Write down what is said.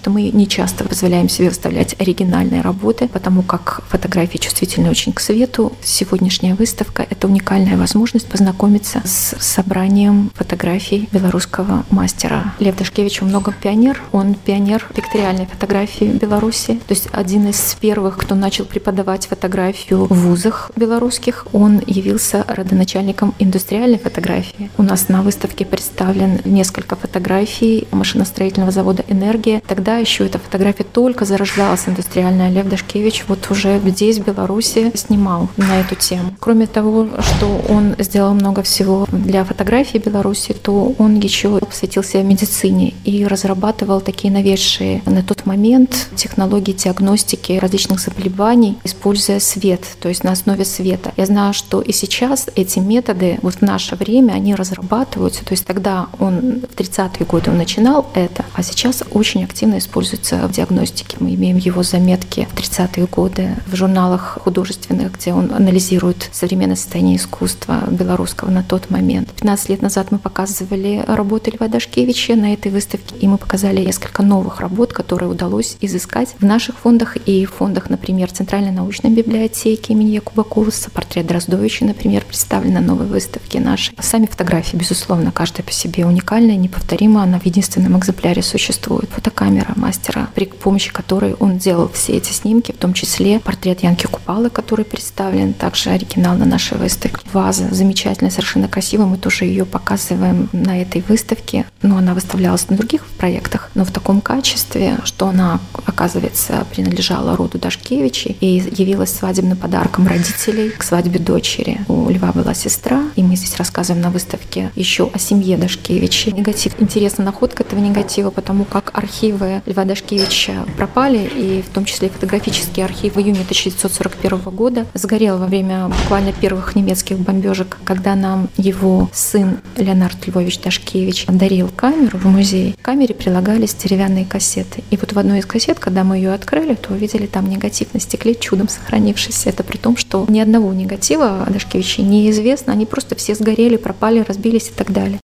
что мы не часто позволяем себе выставлять оригинальные работы, потому как фотографии чувствительны очень к свету. Сегодняшняя выставка — это уникальная возможность познакомиться с собранием фотографий белорусского мастера. Лев Дашкевич много пионер. Он пионер векториальной фотографии в Беларуси. То есть один из первых, кто начал преподавать фотографию в вузах белорусских. Он явился родоначальником индустриальной фотографии. У нас на выставке представлен несколько фотографий машиностроительного завода «Энергия». Тогда еще эта фотография только зарождалась индустриальная. Лев Дашкевич вот уже здесь, в Беларуси, снимал на эту тему. Кроме того, что он сделал много всего для фотографии Беларуси, то он еще посвятил себя медицине и разрабатывал такие новейшие на тот момент технологии диагностики различных заболеваний, используя свет, то есть на основе света. Я знаю, что и сейчас эти методы вот в наше время, они разрабатываются. То есть тогда он в 30-е годы он начинал это, а сейчас очень активно используется в диагностике. Мы имеем его заметки в 30-е годы в журналах художественных, где он анализирует современное состояние искусства белорусского на тот момент. 15 лет назад мы показывали работы Льва Дашкевича на этой выставке, и мы показали несколько новых работ, которые удалось изыскать в наших фондах и в фондах, например, Центральной научной библиотеки имени Якуба Колоса. Портрет Дроздовича, например, представлен на новой выставке нашей. Сами фотографии, безусловно, каждая по себе уникальная, неповторима, она в единственном экземпляре существует. Фотокамера мастера, при помощи которой он делал все эти снимки, в том числе портрет Янки Купалы, который представлен, также оригинал на нашей выставке. Ваза замечательная, совершенно красивая, мы тоже ее показываем на этой выставке, но она выставлялась на других проектах, но в таком качестве, что она, оказывается, принадлежала роду Дашкевичей и явилась свадебным подарком родителей к свадьбе дочери. У Льва была сестра, и мы здесь рассказываем на выставке еще о семье Дашкевичей. Негатив. Интересна находка этого негатива, потому как архивы Льва Дашкевича пропали, и в том числе фотографический архив в июне 1941 года сгорел во время буквально первых немецких бомбежек, когда нам его сын Леонард Львович Дашкевич дарил камеру в музей. К камере прилагались деревянные кассеты. И вот в одной из кассет, когда мы ее открыли, то увидели там негатив на стекле, чудом сохранившийся. Это при том, что ни одного негатива Дашкевича неизвестно, они просто все сгорели, пропали, разбились и так далее.